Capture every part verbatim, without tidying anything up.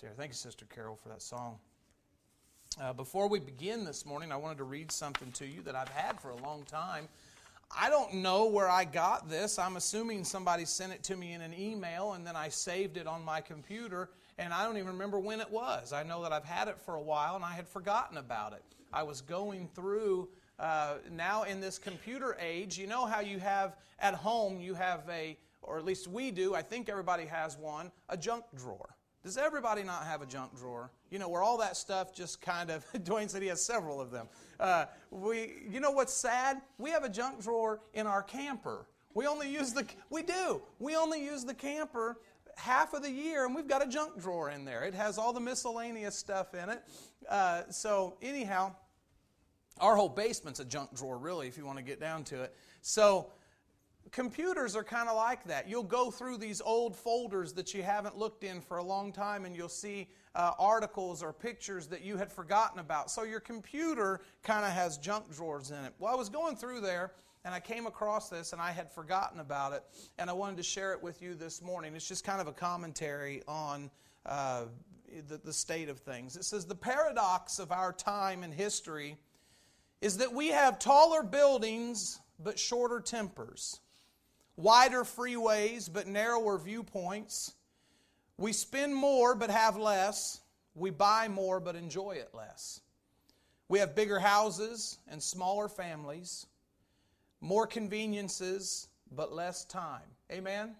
there. Thank you, Sister Carol, for that song. Uh, before we begin this morning, I wanted to read something to you that I've had for a long time. I don't know where I got this. I'm assuming somebody sent it to me in an email, and then I saved it on my computer, and I don't even remember when it was. I know that I've had it for a while, and I had forgotten about it. I was going through, uh, now in this computer age, you know how you have, at home, you have a, or at least we do, I think everybody has one, a junk drawer. Does everybody not have a junk drawer? You know, where all that stuff just kind of, Dwayne said he has several of them. Uh, we, you know what's sad? We have a junk drawer in our camper. We only use the, we do. We only use the camper half of the year, and we've got a junk drawer in there. It has all the miscellaneous stuff in it. Uh, so anyhow, our whole basement's a junk drawer, really, if you want to get down to it. So computers are kind of like that. You'll go through these old folders that you haven't looked in for a long time, and you'll see uh, articles or pictures that you had forgotten about. So your computer kind of has junk drawers in it. Well, I was going through there, and I came across this, and I had forgotten about it, and I wanted to share it with you this morning. It's just kind of a commentary on uh, the, the state of things. It says, the paradox of our time and history is that we have taller buildings but shorter tempers, wider freeways but narrower viewpoints. We spend more but have less. We buy more but enjoy it less. We have bigger houses and smaller families, more conveniences but less time. Amen?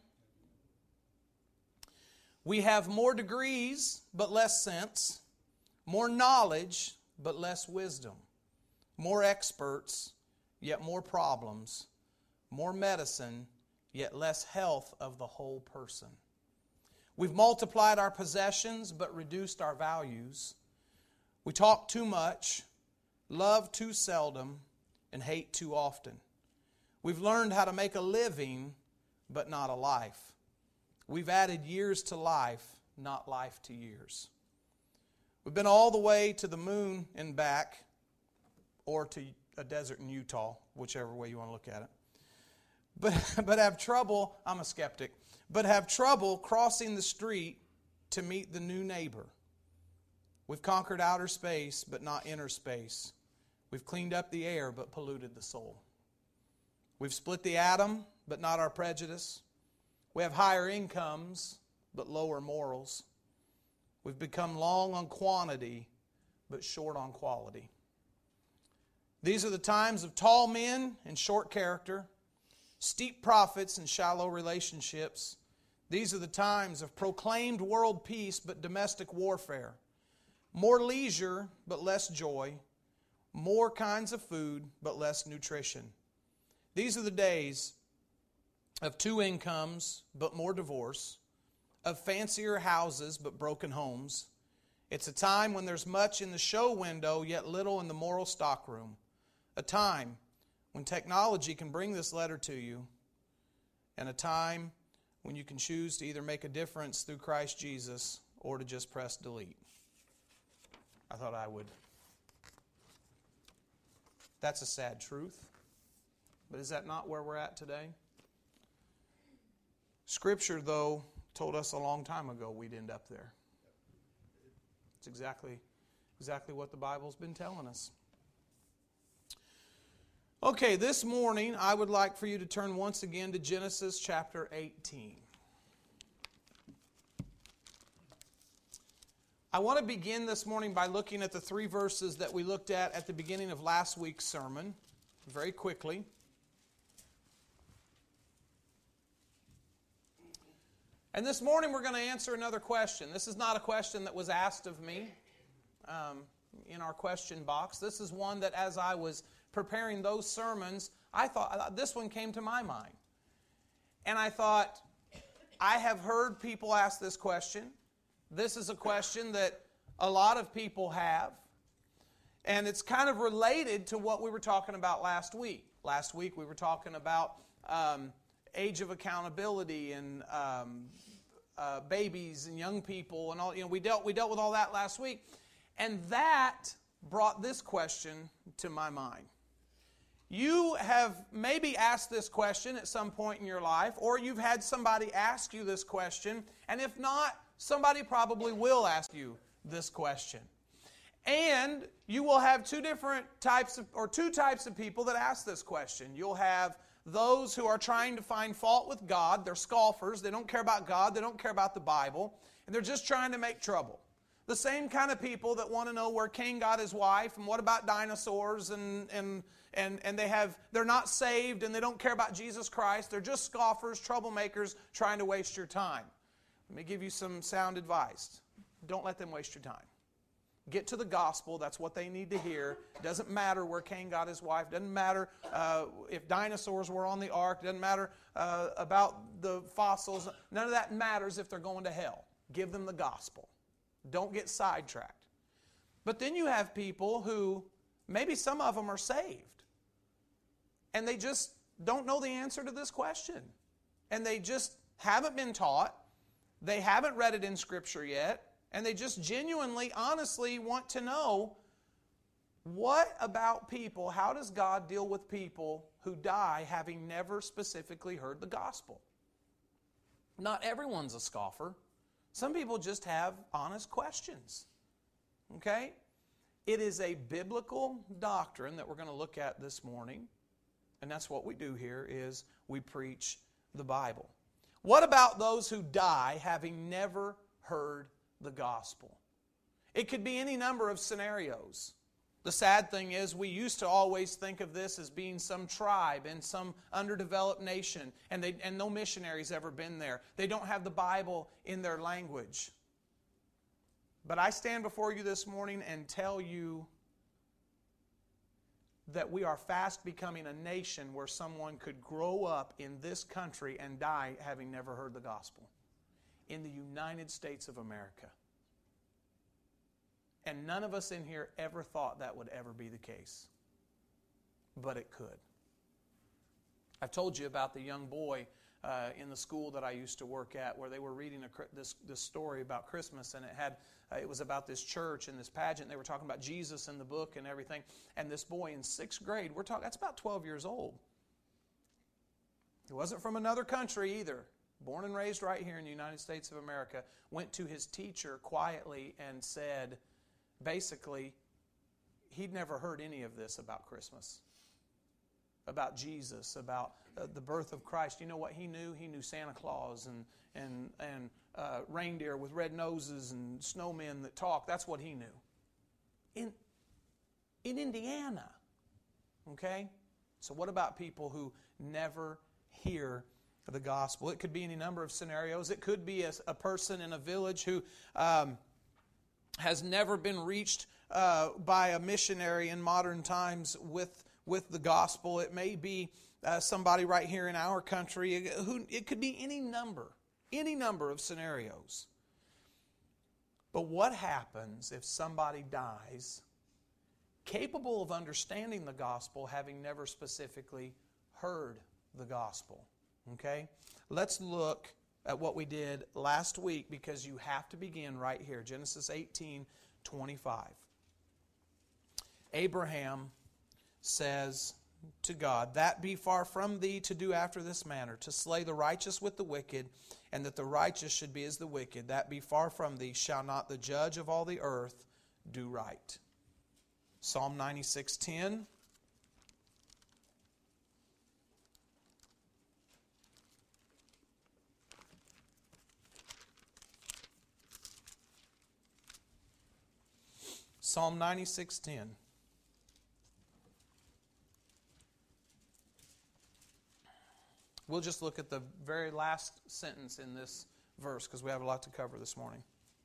We have more degrees but less sense, more knowledge but less wisdom, more experts yet more problems, more medicine yet less health of the whole person. We've multiplied our possessions but reduced our values. We talk too much, love too seldom, and hate too often. We've learned how to make a living but not a life. We've added years to life, not life to years. We've been all the way to the moon and back, or to a desert in Utah, whichever way you want to look at it. But, but have trouble, I'm a skeptic, but have trouble crossing the street to meet the new neighbor. We've conquered outer space, but not inner space. We've cleaned up the air, but polluted the soul. We've split the atom, but not our prejudice. We have higher incomes, but lower morals. We've become long on quantity, but short on quality. These are the times of tall men and short character, steep profits and shallow relationships. These are the times of proclaimed world peace but domestic warfare, more leisure but less joy, more kinds of food but less nutrition. These are the days of two incomes but more divorce, of fancier houses but broken homes. It's a time when there's much in the show window yet little in the moral stockroom. A time when technology can bring this letter to you, and a time when you can choose to either make a difference through Christ Jesus or to just press delete. I thought I would. That's a sad truth, but is that not where we're at today? Scripture, though, told us a long time ago we'd end up there. It's exactly, exactly what the Bible's been telling us. Okay, this morning I would like for you to turn once again to Genesis chapter eighteen. I want to begin this morning by looking at the three verses that we looked at at the beginning of last week's sermon, very quickly. And this morning we're going to answer another question. This is not a question that was asked of me um, in our question box. This is one that as I was preparing those sermons, I thought, this one came to my mind. And I thought, I have heard people ask this question. This is a question that a lot of people have. And it's kind of related to what we were talking about last week. Last week we were talking about um, age of accountability and um, uh, babies and young people and all. You know, we dealt we dealt with all that last week. And that brought this question to my mind. You have maybe asked this question at some point in your life, or you've had somebody ask you this question, and if not, somebody probably will ask you this question. And you will have two different types of, or two types of people that ask this question. You'll have those who are trying to find fault with God. They're scoffers. They don't care about God. They don't care about the Bible. And they're just trying to make trouble. The same kind of people that want to know where Cain got his wife and what about dinosaurs and and and and they have they're not saved and they don't care about Jesus Christ. They're just scoffers, troublemakers, trying to waste your time. Let me give you some sound advice. Don't let them waste your time. Get to the gospel. That's what they need to hear. It doesn't matter where Cain got his wife. It doesn't matter uh, if dinosaurs were on the ark. It doesn't matter uh, about the fossils. None of that matters if they're going to hell. Give them the gospel. Don't get sidetracked. But then you have people who, maybe some of them are saved, and they just don't know the answer to this question. And they just haven't been taught. They haven't read it in Scripture yet. And they just genuinely, honestly want to know, what about people, how does God deal with people who die having never specifically heard the gospel? Not everyone's a scoffer. Some people just have honest questions. Okay? It is a biblical doctrine that we're going to look at this morning. And that's what we do here, is we preach the Bible. What about those who die having never heard the gospel? It could be any number of scenarios. The sad thing is, we used to always think of this as being some tribe in some underdeveloped nation, and they and no missionaries ever been there. They don't have the Bible in their language. But I stand before you this morning and tell you that we are fast becoming a nation where someone could grow up in this country and die having never heard the gospel. In the United States of America. And none of us in here ever thought that would ever be the case. But it could. I've told you about the young boy uh, in the school that I used to work at, where they were reading a, this, this story about Christmas, and it had uh, it was about this church and this pageant. They were talking about Jesus in the book and everything. And this boy in sixth grade, we're talking, that's about twelve years old. He wasn't from another country either. Born and raised right here in the United States of America, went to his teacher quietly and said, basically, he'd never heard any of this about Christmas, about Jesus, about uh, the birth of Christ. You know what he knew? He knew Santa Claus and and and uh, reindeer with red noses and snowmen that talk. That's what he knew. In in Indiana, okay? So what about people who never hear the gospel? It could be any number of scenarios. It could be a, a person in a village who um, has never been reached uh, by a missionary in modern times with with the gospel. It may be uh, somebody right here in our country. Who it could be any number, any number of scenarios. But what happens if somebody dies capable of understanding the gospel, having never specifically heard the gospel? Okay? Let's look at what we did last week, because you have to begin right here. Genesis eighteen twenty-five. Abraham says to God, "That be far from thee to do after this manner, to slay the righteous with the wicked, and that the righteous should be as the wicked. That be far from thee. Shall not the judge of all the earth do right?" Psalm ninety-six ten. Psalm ninety-six ten. We'll just look at the very last sentence in this verse, because we have a lot to cover this morning.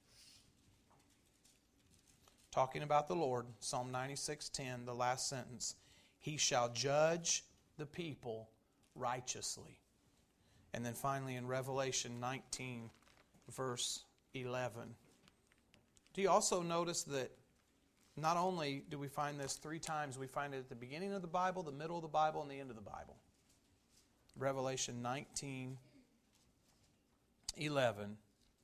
Talking about the Lord, Psalm ninety-six ten, the last sentence. He shall judge the people righteously. And then finally in Revelation nineteen, verse eleven. Do you also notice that not only do we find this three times, we find it at the beginning of the Bible, the middle of the Bible, and the end of the Bible. Revelation nineteen eleven.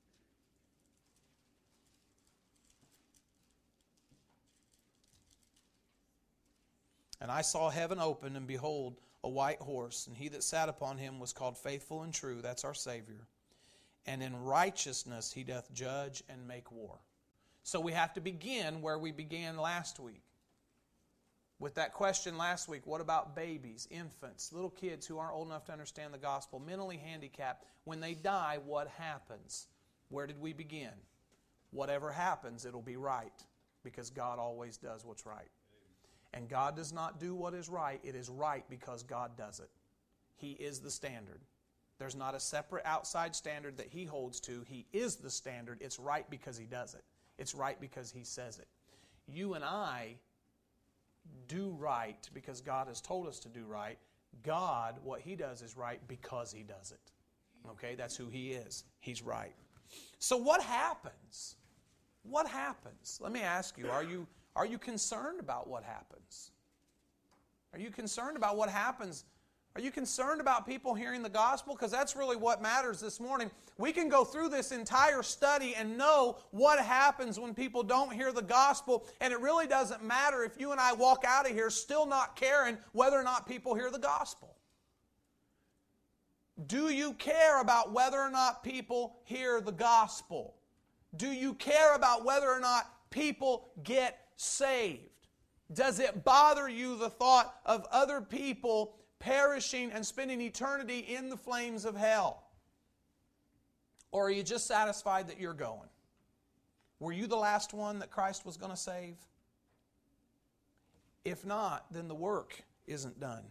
And I saw heaven open, and behold, a white horse, and he that sat upon him was called Faithful and True. That's our Savior. and in righteousness he doth judge and make war. So we have to begin where we began last week. With that question last week, what about babies, infants, little kids who aren't old enough to understand the gospel, mentally handicapped? When they die, what happens? Where did we begin? Whatever happens, it'll be right, because God always does what's right. And God does not do what is right. It is right because God does it. He is the standard. There's not a separate outside standard that He holds to. He is the standard. It's right because He does it. It's right because He says it. You and I do right because God has told us to do right. God, what He does is right because He does it. Okay, that's who He is. He's right. So what happens? What happens? Let me ask you, are you, are you concerned about what happens? Are you concerned about what happens? Are you concerned about people hearing the gospel? Because that's really what matters this morning. We can go through this entire study and know what happens when people don't hear the gospel, and it really doesn't matter if you and I walk out of here still not caring whether or not people hear the gospel. Do you care about whether or not people hear the gospel? Do you care about whether or not people get saved? Does it bother you, the thought of other people perishing and spending eternity in the flames of hell? Or are you just satisfied that you're going? Were you the last one that Christ was going to save? If not, then the work isn't done.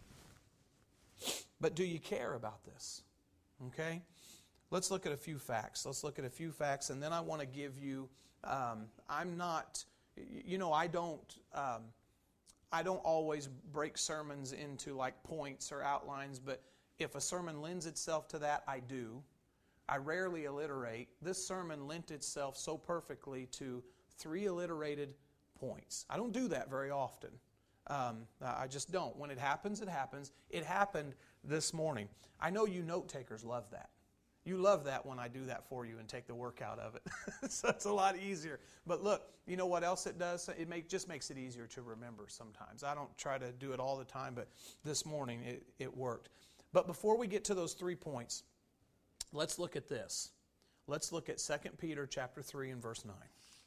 But do you care about this? Okay? Let's look at a few facts. Let's look at a few facts, and then I want to give you, um, I'm not, you know, I don't, um, I don't always break sermons into like points or outlines, but if a sermon lends itself to that, I do. I rarely alliterate. This sermon lent itself so perfectly to three alliterated points. I don't do that very often. Um, I just don't. When it happens, it happens. It happened this morning. I know you note takers love that. You love that when I do that for you and take the work out of it. So it's a lot easier. But look, you know what else it does? It make, just makes it easier to remember sometimes. I don't try to do it all the time, but this morning it, it worked. But before we get to those three points, let's look at this. Let's look at Second Peter chapter three and verse nine.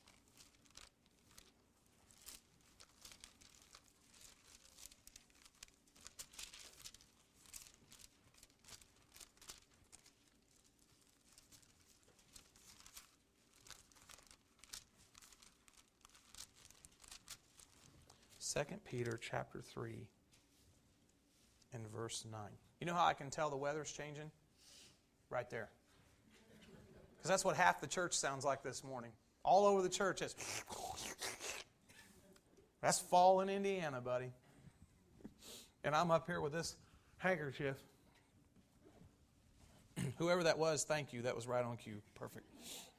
Second Peter chapter three and verse nine. You know how I can tell the weather's changing? Right there. Because that's what half the church sounds like this morning. All over the church is. That's fall in Indiana, buddy. And I'm up here with this handkerchief. Whoever that was, thank you. That was right on cue. Perfect.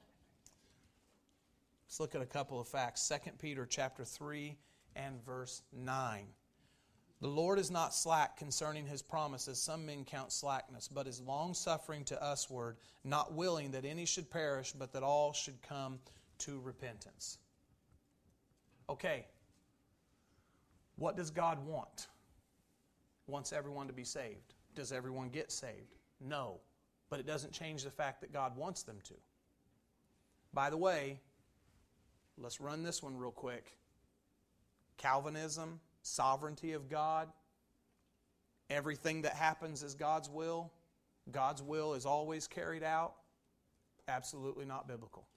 Let's look at a couple of facts. Second Peter chapter three and verse nine. The Lord is not slack concerning His promises, some men count slackness, but is long-suffering to usward, not willing that any should perish, but that all should come to repentance. Okay, what does God want? Wants everyone to be saved. Does everyone get saved? No, but it doesn't change the fact that God wants them to. By the way, let's run this one real quick. Calvinism, sovereignty of God, everything that happens is God's will. God's will is always carried out. Absolutely not biblical.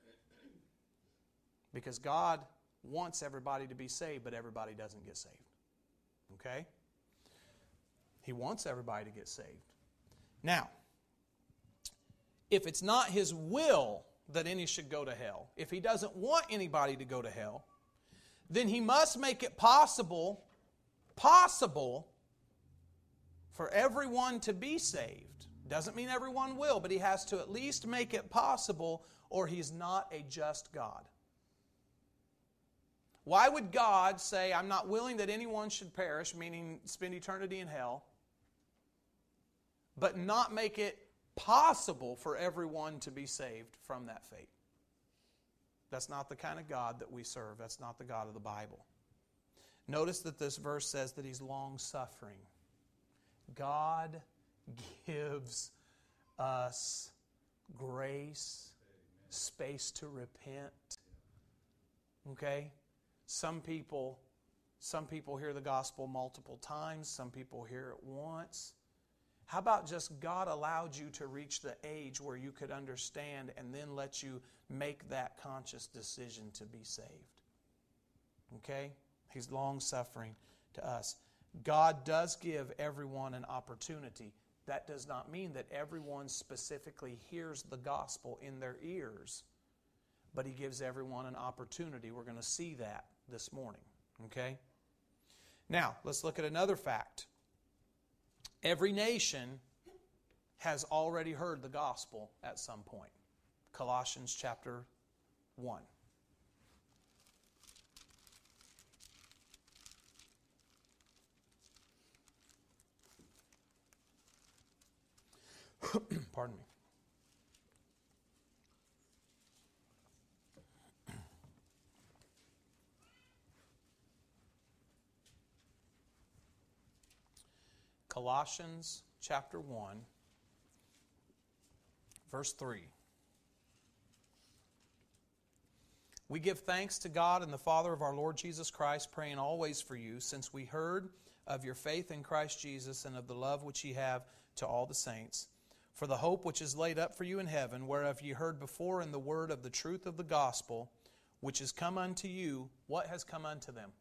Because God wants everybody to be saved, but everybody doesn't get saved. Okay? He wants everybody to get saved. Now, if it's not His will that any should go to hell, if He doesn't want anybody to go to hell, then He must make it possible, possible for everyone to be saved. Doesn't mean everyone will, but He has to at least make it possible, or He's not a just God. Why would God say, I'm not willing that anyone should perish, meaning spend eternity in hell, but not make it possible for everyone to be saved from that fate? That's not the kind of God that we serve. That's not the God of the Bible. Notice that this verse says that He's long-suffering. God gives us grace, space to repent. Okay? Some people, some people hear the gospel multiple times. Some people hear it once. How about just God allowed you to reach the age where you could understand and then let you make that conscious decision to be saved? Okay? He's long-suffering to us. God does give everyone an opportunity. That does not mean that everyone specifically hears the gospel in their ears, but He gives everyone an opportunity. We're going to see that this morning. Okay? Now, let's look at another fact. Every nation has already heard the gospel at some point. Colossians chapter one. Pardon me. Colossians chapter one, verse three. We give thanks to God and the Father of our Lord Jesus Christ, praying always for you, since we heard of your faith in Christ Jesus and of the love which ye have to all the saints, for the hope which is laid up for you in heaven, whereof ye heard before in the word of the truth of the gospel, which is come unto you. What has come unto them?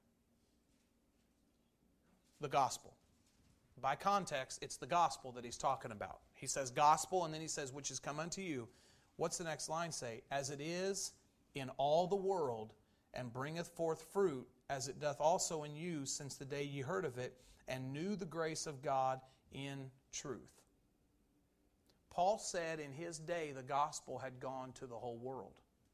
The gospel. By context, it's the gospel that he's talking about. He says gospel, and then he says, which has come unto you. What's the next line say? As it is in all the world, and bringeth forth fruit, as it doth also in you, since the day ye heard of it, and knew the grace of God in truth. Paul said in his day the gospel had gone to the whole world.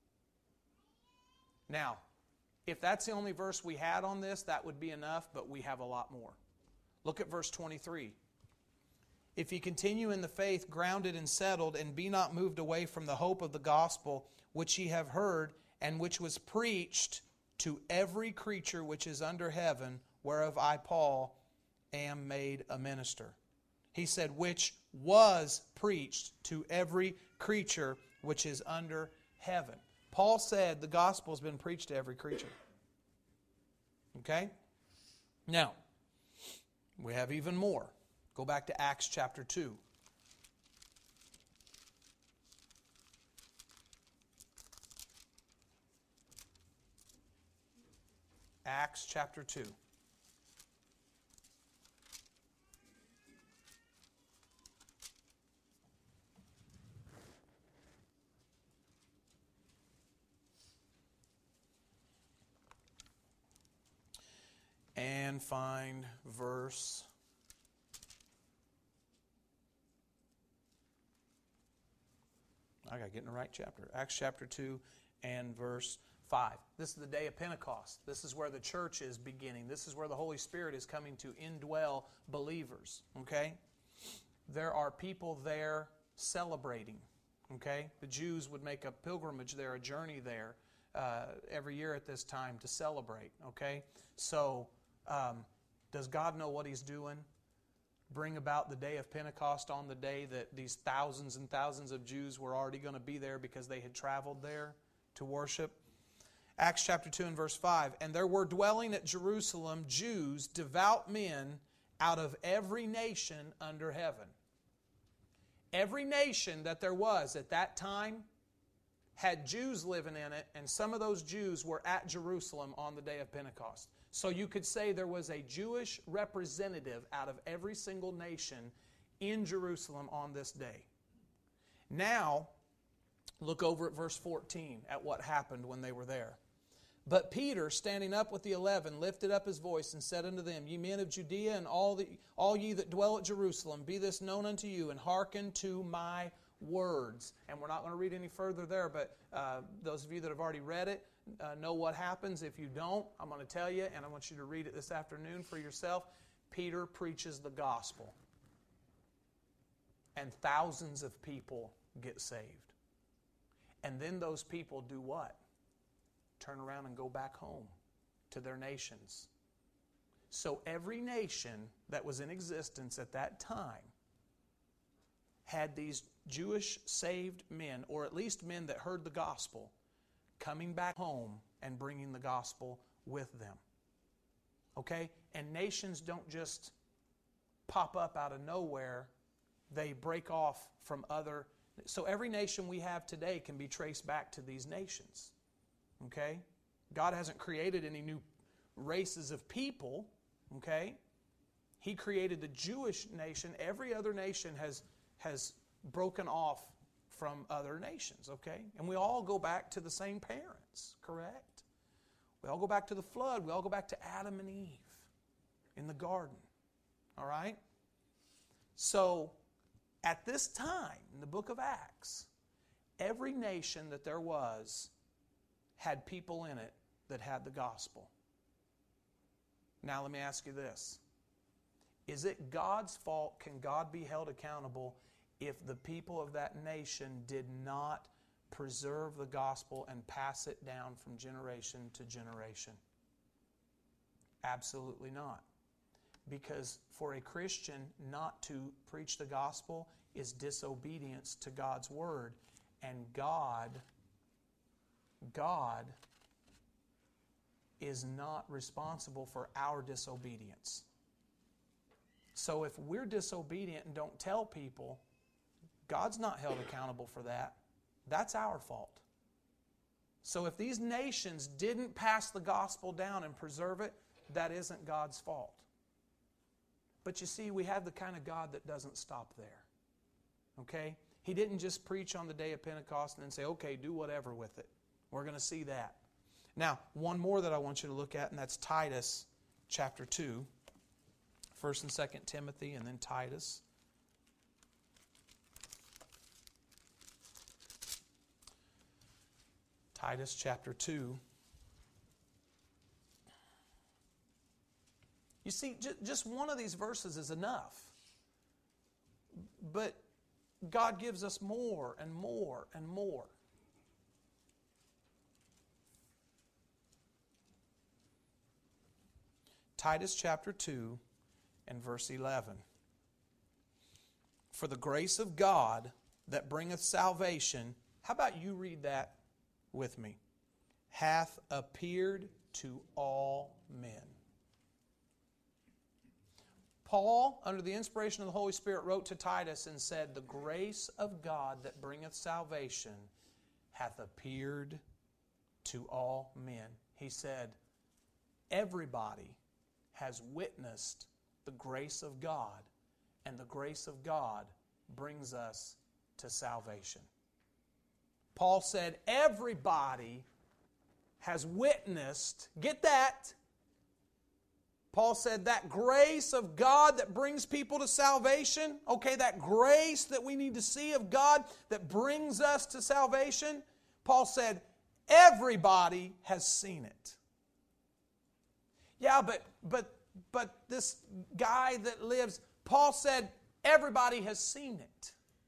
Now, if that's the only verse we had on this, that would be enough, but we have a lot more. Look at verse twenty-three. If ye continue in the faith, grounded and settled, and be not moved away from the hope of the gospel, which ye have heard, and which was preached to every creature which is under heaven, whereof I, Paul, am made a minister. He said, which was preached to every creature which is under heaven. Paul said the gospel has been preached to every creature. Okay? Now, we have even more. Go back to Acts chapter two. Acts chapter two. And find verse I got to get in the right chapter. Acts chapter two and verse five. This is the day of Pentecost. This is where the church is beginning. This is where the Holy Spirit is coming to indwell believers. Okay? There are people there celebrating. Okay? The Jews would make a pilgrimage there, a journey there, uh, every year at this time to celebrate. Okay? So, Um, does God know what He's doing? Bring about the day of Pentecost on the day that these thousands and thousands of Jews were already going to be there because they had traveled there to worship. Acts chapter two and verse five. And there were dwelling at Jerusalem Jews, devout men, out of every nation under heaven. Every nation that there was at that time had Jews living in it, and some of those Jews were at Jerusalem on the day of Pentecost. So you could say there was a Jewish representative out of every single nation in Jerusalem on this day. Now, look over at verse fourteen at what happened when they were there. But Peter, standing up with the eleven, lifted up his voice and said unto them, Ye men of Judea and all, the, all ye that dwell at Jerusalem, be this known unto you, and hearken to my words. And we're not going to read any further there, but uh, those of you that have already read it, Uh, know what happens. If you don't, I'm going to tell you, and I want you to read it this afternoon for yourself. Peter preaches the gospel. And thousands of people get saved. And then those people do what? Turn around and go back home to their nations. So every nation that was in existence at that time had these Jewish saved men, or at least men that heard the gospel, coming back home and bringing the gospel with them. Okay? And nations don't just pop up out of nowhere. They break off from other. So every nation we have today can be traced back to these nations. Okay? God hasn't created any new races of people. Okay? He created the Jewish nation. Every other nation has, has broken off from other nations. Okay? And we all go back to the same parents. Correct? We all go back to the flood. We all go back to Adam and Eve in the garden. All right? So, at this time, in the book of Acts, every nation that there was had people in it that had the gospel. Now, let me ask you this. Is it God's fault? Can God be held accountable if the people of that nation did not preserve the gospel and pass it down from generation to generation? Absolutely not. Because for a Christian not to preach the gospel is disobedience to God's word. And God, God is not responsible for our disobedience. So if we're disobedient and don't tell people, God's not held accountable for that. That's our fault. So if these nations didn't pass the gospel down and preserve it, that isn't God's fault. But you see, we have the kind of God that doesn't stop there. Okay? He didn't just preach on the day of Pentecost and then say, okay, do whatever with it. We're going to see that. Now, one more that I want you to look at, and that's Titus chapter two. First and Second Timothy, and then Titus. Titus chapter two. You see, just one of these verses is enough. But God gives us more and more and more. Titus chapter two and verse eleven. For the grace of God that bringeth salvation, how about you read that with me? Hath appeared to all men. Paul, under the inspiration of the Holy Spirit, wrote to Titus and said, the grace of God that bringeth salvation hath appeared to all men. He said, everybody has witnessed the grace of God, and the grace of God brings us to salvation. Paul said, everybody has witnessed, get that? Paul said that grace of God that brings people to salvation, okay, that grace that we need to see of God that brings us to salvation, Paul said, everybody has seen it. Yeah, but but but this guy that lives, Paul said, everybody has seen it.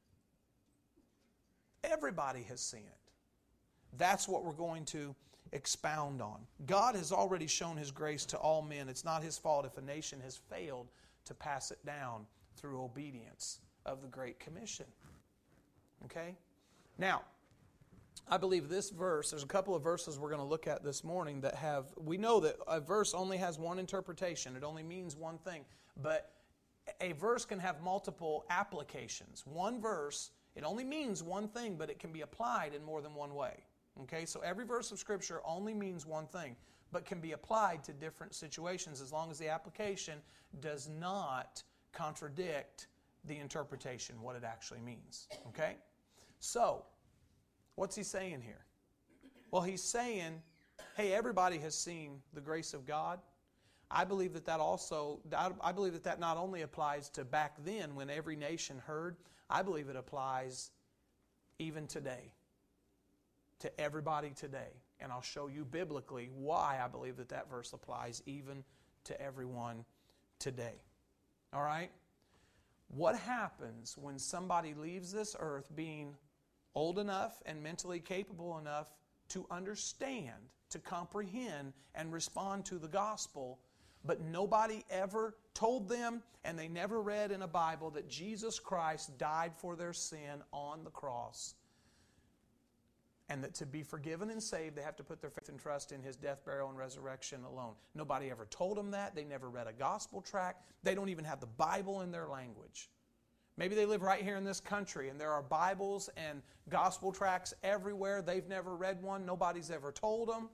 Everybody has seen it. That's what we're going to expound on. God has already shown His grace to all men. It's not His fault if a nation has failed to pass it down through obedience of the Great Commission. Okay? Now, I believe this verse, there's a couple of verses we're going to look at this morning that have, we know that a verse only has one interpretation. It only means one thing. But a verse can have multiple applications. One verse, it only means one thing, but it can be applied in more than one way. Okay, so every verse of Scripture only means one thing, but can be applied to different situations as long as the application does not contradict the interpretation, what it actually means. Okay? So, what's he saying here? Well, he's saying, hey, everybody has seen the grace of God. I believe that that also, I believe that that not only applies to back then when every nation heard, I believe it applies even today. To everybody today. And I'll show you biblically why I believe that that verse applies even to everyone today. All right? What happens when somebody leaves this earth being old enough and mentally capable enough to understand, to comprehend, and respond to the gospel, But nobody ever told them, and they never read in a Bible, that Jesus Christ died for their sin on the cross. And that to be forgiven and saved, they have to put their faith and trust in His death, burial, and resurrection alone. Nobody ever told them that. They never read a gospel tract. They don't even have the Bible in their language. Maybe they live right here in this country, and there are Bibles and gospel tracts everywhere. They've never read one. Nobody's ever told them.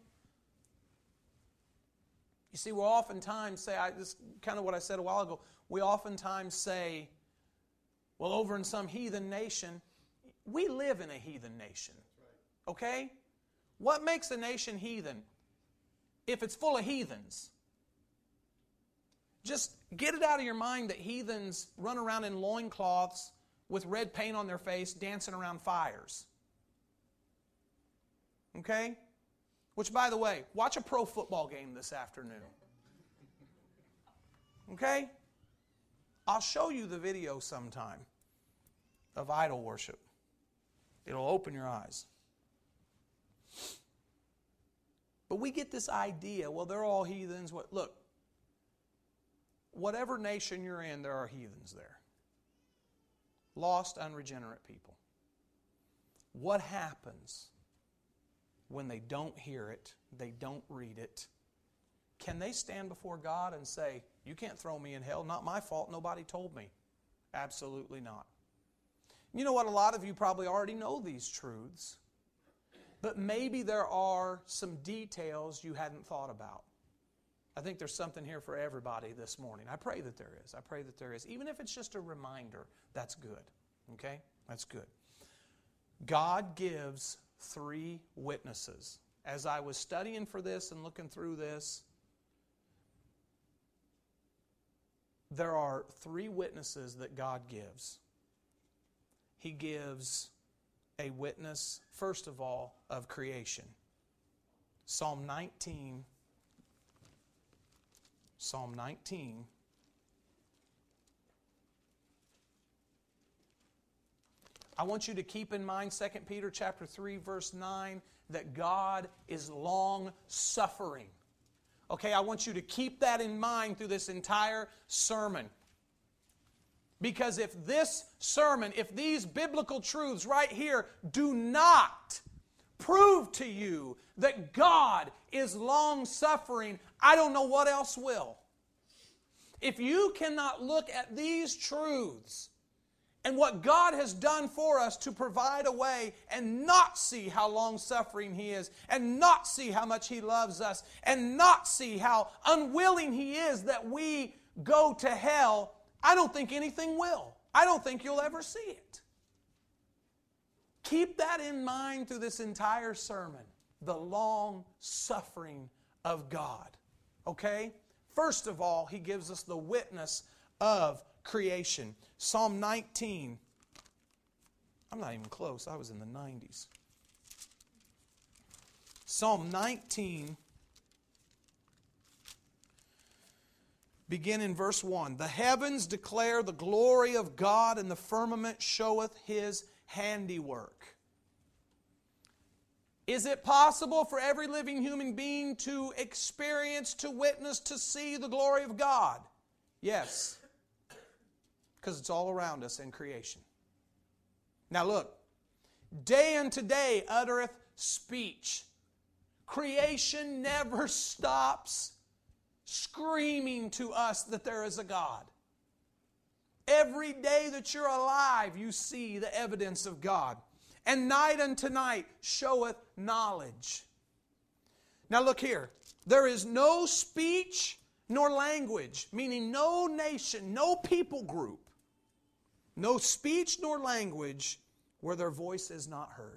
You see, we'll oftentimes say, I, this is kind of what I said a while ago, we oftentimes say, well, over in some heathen nation, we live in a heathen nation. Okay? What makes a nation heathen? If it's full of heathens. Just get it out of your mind that heathens run around in loincloths with red paint on their face dancing around fires. Okay? Which, by the way, watch a pro football game this afternoon. Okay? I'll show you the video sometime of idol worship. It'll open your eyes. But we get this idea, well, they're all heathens. What? Look, whatever nation you're in, there are heathens there. Lost, unregenerate people. What happens when they don't hear it, they don't read it? Can they stand before God and say, you can't throw me in hell, not my fault, nobody told me? Absolutely not. You know what, a lot of you probably already know these truths, but maybe there are some details you hadn't thought about. I think there's something here for everybody this morning. I pray that there is. I pray that there is. Even if it's just a reminder, that's good. Okay? That's good. God gives three witnesses. As I was studying for this and looking through this, there are three witnesses that God gives. He gives a witness, first of all, of creation. Psalm nineteen. Psalm nineteen. I want you to keep in mind Second Peter chapter three, verse nine, that God is long-suffering. Okay, I want you to keep that in mind through this entire sermon. Because if this sermon, if these biblical truths right here do not prove to you that God is long-suffering, I don't know what else will. If you cannot look at these truths and what God has done for us to provide a way and not see how long-suffering He is, and not see how much He loves us, and not see how unwilling He is that we go to hell, I don't think anything will. I don't think you'll ever see it. Keep that in mind through this entire sermon. The long-suffering of God. Okay? First of all, He gives us the witness of creation. Psalm nineteen. I'm not even close. I was in the nineties. Psalm nineteen. Begin in verse one. The heavens declare the glory of God, and the firmament showeth His handiwork. Is it possible for every living human being to experience, to witness, to see the glory of God? Yes. Because it's all around us in creation. Now look. Day unto day uttereth speech. Creation never stops screaming to us that there is a God. Every day that you're alive, you see the evidence of God. And night unto night showeth knowledge. Now look here. There is no speech nor language, meaning no nation, no people group, no speech nor language where their voice is not heard.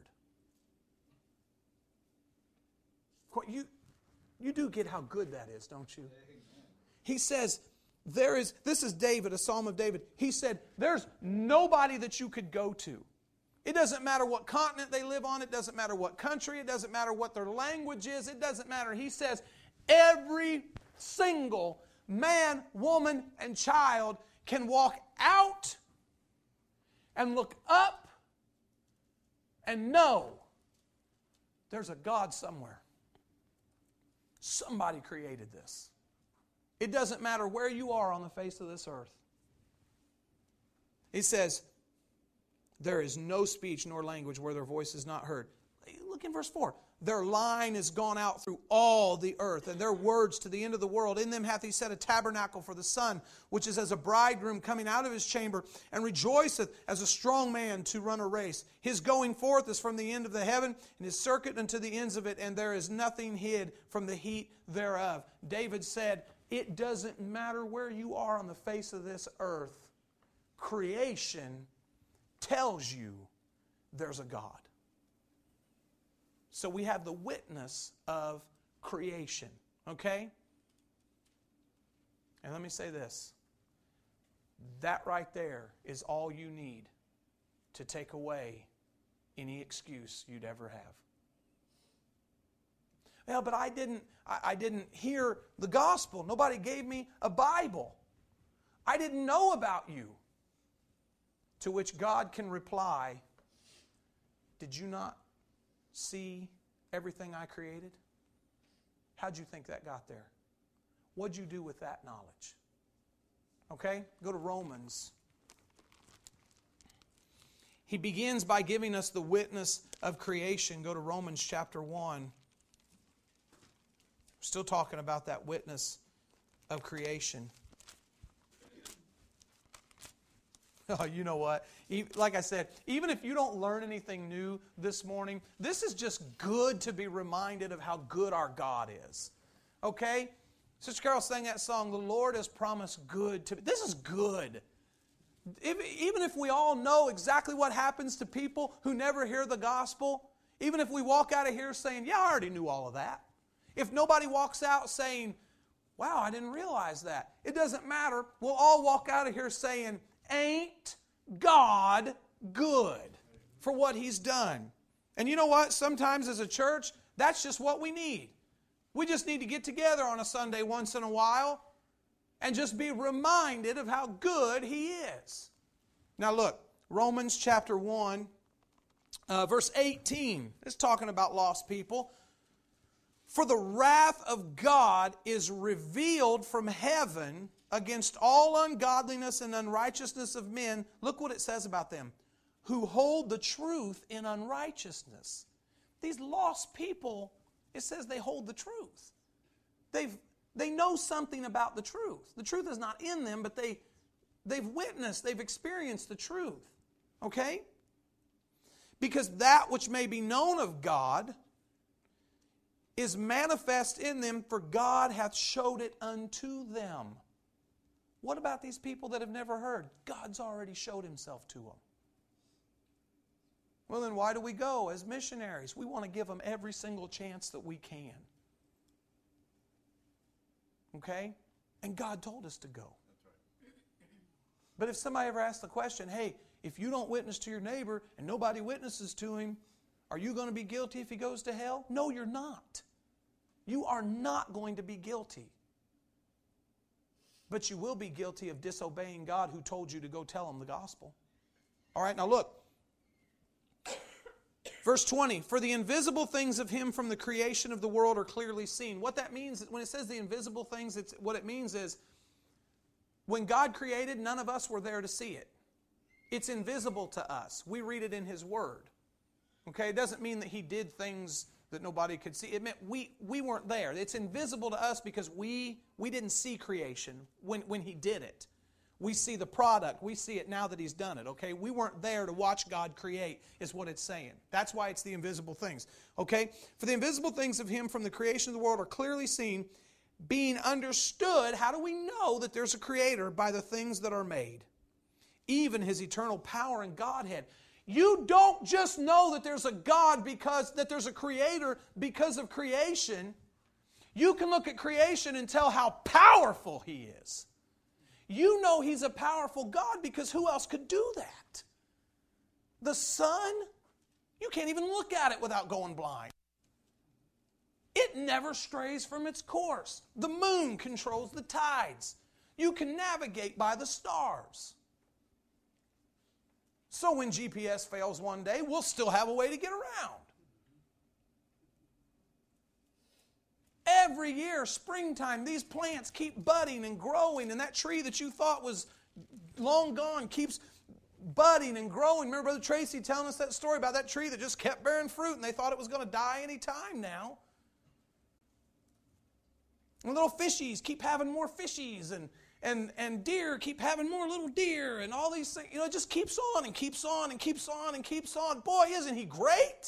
You, you do get how good that is, don't you? He says, there is, this is David, a psalm of David. He said, there's nobody that you could go to. It doesn't matter what continent they live on. It doesn't matter what country. It doesn't matter what their language is. It doesn't matter. He says, every single man, woman, and child can walk out and look up and know there's a God somewhere. Somebody created this. It doesn't matter where you are on the face of this earth. He says, there is no speech nor language where their voice is not heard. Look in verse four. Their line is gone out through all the earth, and their words to the end of the world. In them hath he set a tabernacle for the sun, which is as a bridegroom coming out of his chamber, and rejoiceth as a strong man to run a race. His going forth is from the end of the heaven, and his circuit unto the ends of it, and there is nothing hid from the heat thereof. David said, it doesn't matter where you are on the face of this earth. Creation tells you there's a God. So we have the witness of creation, okay? And let me say this. That right there is all you need to take away any excuse you'd ever have. Well, but I didn't, I, I didn't hear the gospel. Nobody gave me a Bible. I didn't know about you. To which God can reply, did you not see everything I created? How'd you think that got there? What'd you do with that knowledge? Okay, go to Romans. He begins by giving us the witness of creation. Go to Romans chapter one. We're still talking about that witness of creation. Oh, you know what? Like I said, even if you don't learn anything new this morning, this is just good to be reminded of how good our God is. Okay? Sister Carol sang that song, the Lord has promised good to me. This is good. If, even if we all know exactly what happens to people who never hear the gospel, even if we walk out of here saying, yeah, I already knew all of that. If nobody walks out saying, wow, I didn't realize that. It doesn't matter. We'll all walk out of here saying, ain't God good for what He's done? And you know what? Sometimes as a church, that's just what we need. We just need to get together on a Sunday once in a while and just be reminded of how good He is. Now look, Romans chapter one, uh, verse eighteen. It's talking about lost people. For the wrath of God is revealed from heaven against all ungodliness and unrighteousness of men. Look what it says about them. Who hold the truth in unrighteousness. These lost people, it says they hold the truth. They've, they know something about the truth. The truth is not in them, but they, they've witnessed, they've experienced the truth. Okay? Because that which may be known of God is manifest in them, for God hath showed it unto them. What about these people that have never heard? God's already showed Himself to them. Well, then why do we go as missionaries? We want to give them every single chance that we can. Okay? And God told us to go. But if somebody ever asks the question, hey, if you don't witness to your neighbor and nobody witnesses to him, are you going to be guilty if he goes to hell? No, you're not. You are not going to be guilty. But you will be guilty of disobeying God who told you to go tell him the gospel. All right, now look. Verse twenty, for the invisible things of Him from the creation of the world are clearly seen. What that means, when it says the invisible things, it's, what it means is when God created, none of us were there to see it. It's invisible to us. We read it in His Word. Okay, it doesn't mean that He did things that nobody could see. It meant we, we weren't there. It's invisible to us because we, we didn't see creation when, when He did it. We see the product. We see it now that He's done it, okay? We weren't there to watch God create, is what it's saying. That's why it's the invisible things, okay? For the invisible things of Him from the creation of the world are clearly seen, being understood. How do we know that there's a Creator? By the things that are made, even His eternal power and Godhead. You don't just know that there's a God because that there's a Creator because of creation. You can look at creation and tell how powerful He is. You know He's a powerful God because who else could do that? The sun, you can't even look at it without going blind. It never strays from its course. The moon controls the tides. You can navigate by the stars. So when G P S fails one day, we'll still have a way to get around. every year, springtime, these plants keep budding and growing, and that tree that you thought was long gone keeps budding and growing. Remember Brother Tracy telling us that story about that tree that just kept bearing fruit, and they thought it was going to die any time now. And little fishies keep having more fishies, and, and, and deer keep having more little deer, and all these things. You know, it just keeps on and keeps on and keeps on and keeps on. Boy, isn't He great?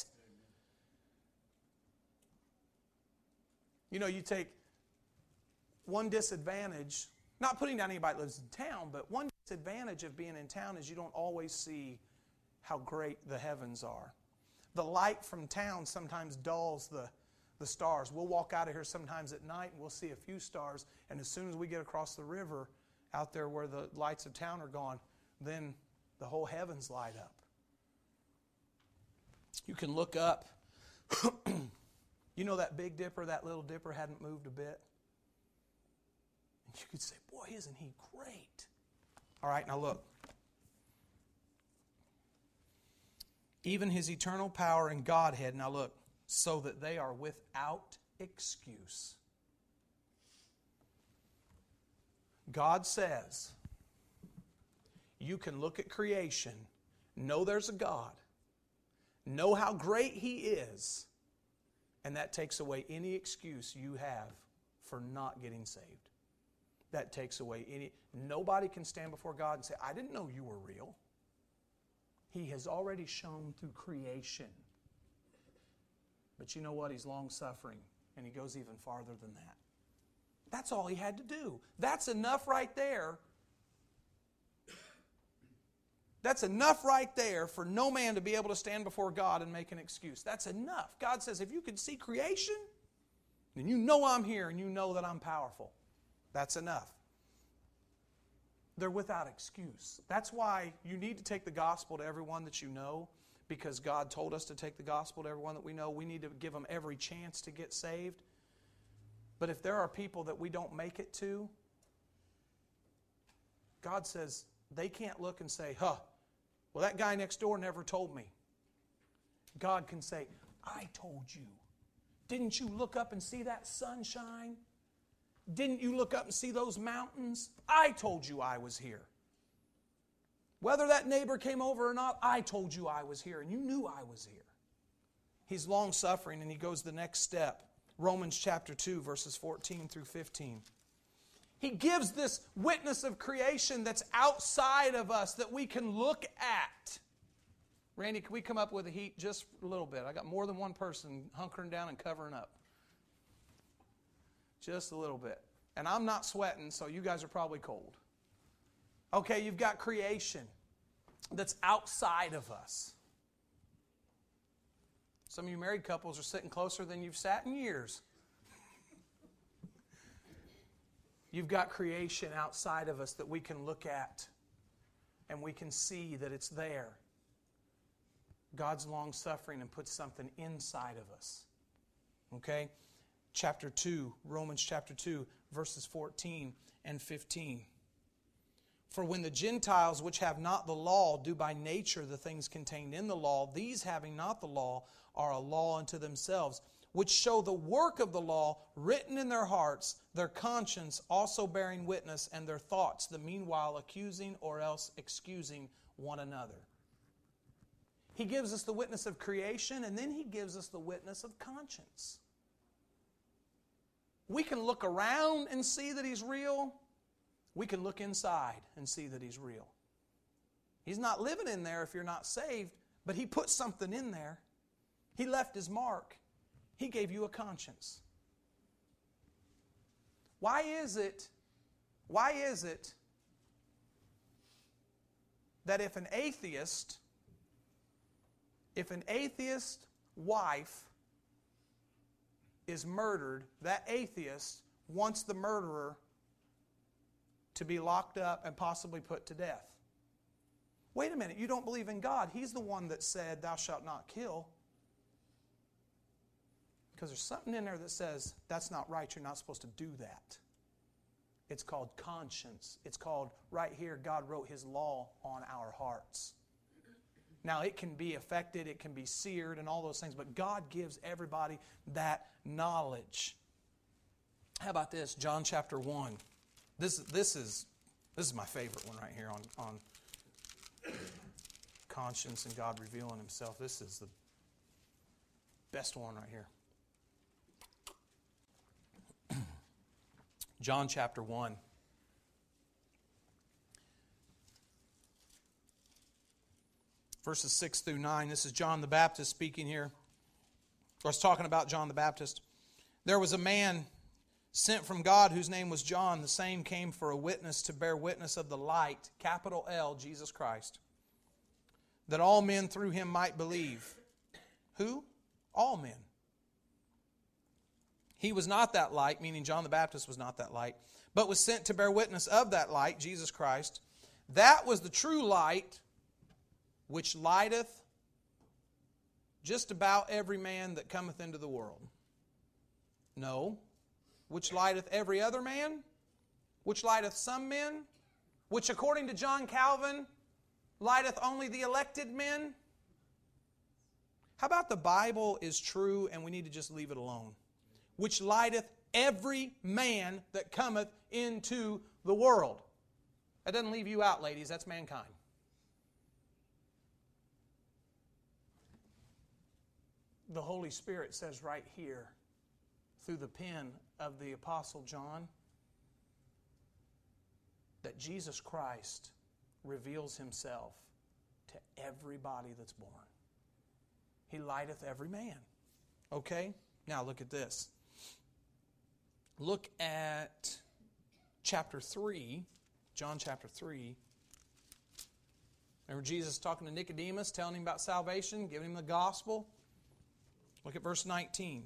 You know, you take one disadvantage, not putting down anybody that lives in town, but one disadvantage of being in town is you don't always see how great the heavens are. The light from town sometimes dulls the, the stars. We'll walk out of here sometimes at night and we'll see a few stars, and as soon as we get across the river out there where the lights of town are gone, then the whole heavens light up. You can look up. You know that Big Dipper, that Little Dipper hadn't moved a bit? And you could say, boy, isn't He great? All right, now look. Even His eternal power and Godhead, now look, so that they are without excuse. God says, you can look at creation, know there's a God, know how great He is, and that takes away any excuse you have for not getting saved. That takes away any... Nobody can stand before God and say, I didn't know you were real. He has already shown through creation. But you know what? He's long-suffering, and He goes even farther than that. That's all He had to do. That's enough right there. That's enough right there for no man to be able to stand before God and make an excuse. That's enough. God says, if you could see creation, then you know I'm here and you know that I'm powerful. That's enough. They're without excuse. That's why you need to take the gospel to everyone that you know, because God told us to take the gospel to everyone that we know. We need to give them every chance to get saved. But if there are people that we don't make it to, God says they can't look and say, huh, well, that guy next door never told me. God can say, I told you. Didn't you look up and see that sunshine? Didn't you look up and see those mountains? I told you I was here. Whether that neighbor came over or not, I told you I was here, and you knew I was here. He's long-suffering, and He goes the next step. Romans chapter two, verses fourteen through fifteen. He gives this witness of creation that's outside of us that we can look at. Randy, can we come up with the heat just a little bit? I got more than one person hunkering down and covering up. Just a little bit. And I'm not sweating, so you guys are probably cold. Okay, you've got creation that's outside of us. Some of you married couples are sitting closer than you've sat in years. You've got creation outside of us that we can look at and we can see that it's there. God's long-suffering and puts something inside of us. Okay? Chapter two, Romans chapter two, verses fourteen and fifteen. For when the Gentiles which have not the law do by nature the things contained in the law, these having not the law are a law unto themselves, which show the work of the law written in their hearts, their conscience also bearing witness, and their thoughts, the meanwhile accusing or else excusing one another. He gives us the witness of creation, and then He gives us the witness of conscience. We can look around and see that He's real. We can look inside and see that He's real. He's not living in there if you're not saved, but He put something in there. He left His mark. He gave you a conscience. Why is it, why is it that if an atheist, if an atheist wife is murdered, that atheist wants the murderer to be locked up and possibly put to death? Wait a minute, you don't believe in God. He's the one that said, thou shalt not kill. Because there's something in there that says, that's not right, you're not supposed to do that. It's called conscience. It's called, right here, God wrote His law on our hearts. Now, it can be affected, it can be seared, and all those things, but God gives everybody that knowledge. How about this? John chapter one. This, this, is, this is my favorite one right here on, on conscience and God revealing Himself. This is the best one right here. John chapter one. Verses six through nine. This is John the Baptist speaking here. I was talking about John the Baptist. There was a man sent from God whose name was John. The same came for a witness to bear witness of the light, capital L, Jesus Christ, that all men through him might believe. Who? All men. He was not that light, meaning John the Baptist was not that light, but was sent to bear witness of that light, Jesus Christ. That was the true light, which lighteth just about every man that cometh into the world. No. Which lighteth every other man? Which lighteth some men? Which, according to John Calvin, lighteth only the elected men? How about the Bible is true and we need to just leave it alone? Which lighteth every man that cometh into the world. That doesn't leave you out, ladies. That's mankind. The Holy Spirit says right here, through the pen of the Apostle John, that Jesus Christ reveals Himself to everybody that's born. He lighteth every man. Okay? Now look at this. Look at chapter three, John chapter three. Remember Jesus talking to Nicodemus, telling him about salvation, giving him the gospel? Look at verse nineteen.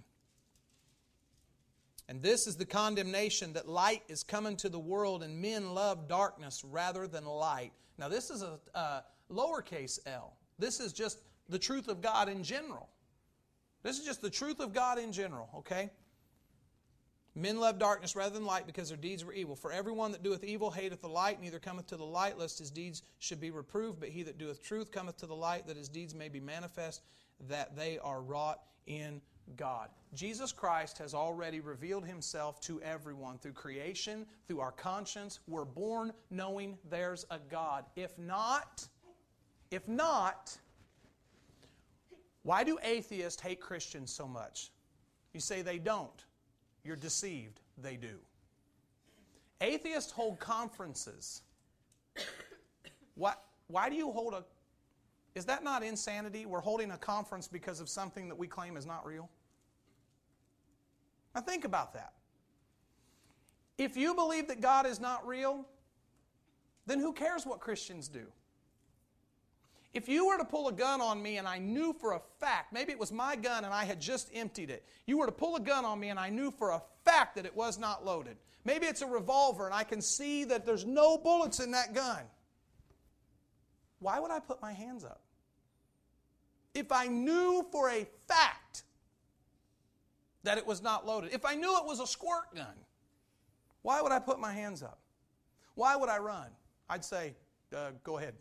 And this is the condemnation, that light is come into the world, and men love darkness rather than light. Now this is a, a lowercase l. This is just the truth of God in general. This is just the truth of God in general, okay? Men love darkness rather than light, because their deeds were evil. For everyone that doeth evil hateth the light, neither cometh to the light, lest his deeds should be reproved. But he that doeth truth cometh to the light, that his deeds may be manifest, that they are wrought in God. Jesus Christ has already revealed Himself to everyone through creation, through our conscience. We're born knowing there's a God. If not, if not, why do atheists hate Christians so much? You say they don't. You're deceived. They do. Atheists hold conferences. What? Why do you hold a... Is that not insanity? We're holding a conference because of something that we claim is not real? Now think about that. If you believe that God is not real, then who cares what Christians do? If you were to pull a gun on me and I knew for a fact, maybe it was my gun and I had just emptied it. You were to pull a gun on me and I knew for a fact that it was not loaded. Maybe it's a revolver and I can see that there's no bullets in that gun. Why would I put my hands up? If I knew for a fact that it was not loaded, if I knew it was a squirt gun, why would I put my hands up? Why would I run? I'd say, uh, go ahead.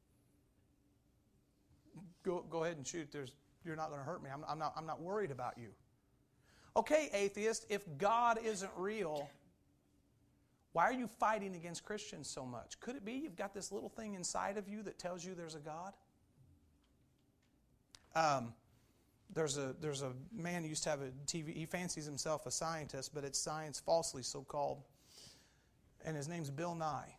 Go, go ahead and shoot. There's, you're not going to hurt me. I'm, I'm, not, I'm not worried about you. Okay, atheist, if God isn't real, why are you fighting against Christians so much? Could it be you've got this little thing inside of you that tells you there's a God? Um, there's a there's a man who used to have a T V. He fancies himself a scientist, but it's science falsely so called. And his name's Bill Nye.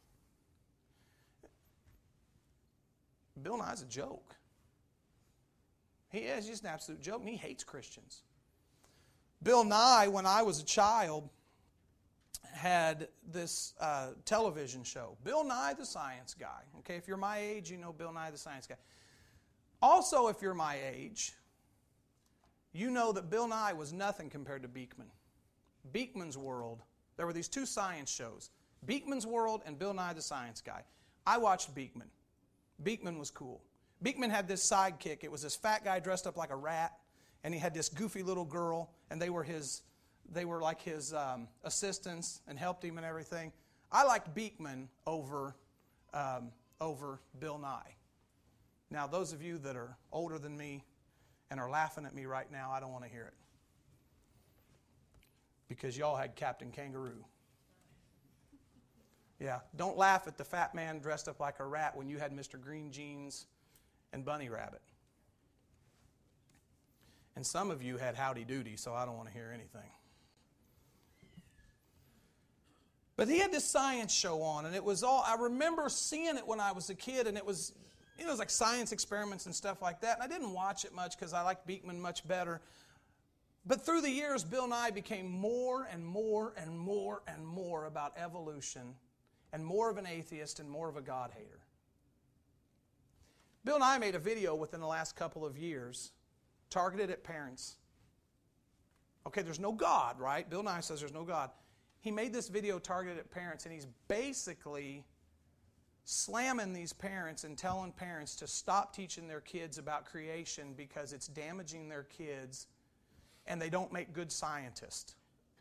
Bill Nye's a joke. He is just an absolute joke, and he hates Christians. Bill Nye, when I was a child, had this uh, television show, Bill Nye the Science Guy. Okay, if you're my age, you know Bill Nye the Science Guy. Also, if you're my age, you know that Bill Nye was nothing compared to Beekman. Beekman's World, there were these two science shows, Beekman's World and Bill Nye the Science Guy. I watched Beekman. Beekman was cool. Beekman had this sidekick. It was this fat guy dressed up like a rat, and he had this goofy little girl, and they were his, they were like his um, assistants and helped him and everything. I liked Beekman over, um, over Bill Nye. Now, those of you that are older than me and are laughing at me right now, I don't want to hear it. because y'all had Captain Kangaroo. Yeah, don't laugh at the fat man dressed up like a rat when you had Mister Green Jeans and Bunny Rabbit. And some of you had Howdy Doody, so I don't want to hear anything. But he had this science show on, and it was all, I remember seeing it when I was a kid, and it was, you know, it was like science experiments and stuff like that. And I didn't watch it much because I liked Beekman much better. But through the years, Bill Nye became more and more and more and more about evolution, and more of an atheist and more of a God hater. Bill Nye made a video within the last couple of years targeted at parents. Okay, there's no God, right? Bill Nye says there's no God. He made this video targeted at parents, and he's basically slamming these parents and telling parents to stop teaching their kids about creation because it's damaging their kids and they don't make good scientists.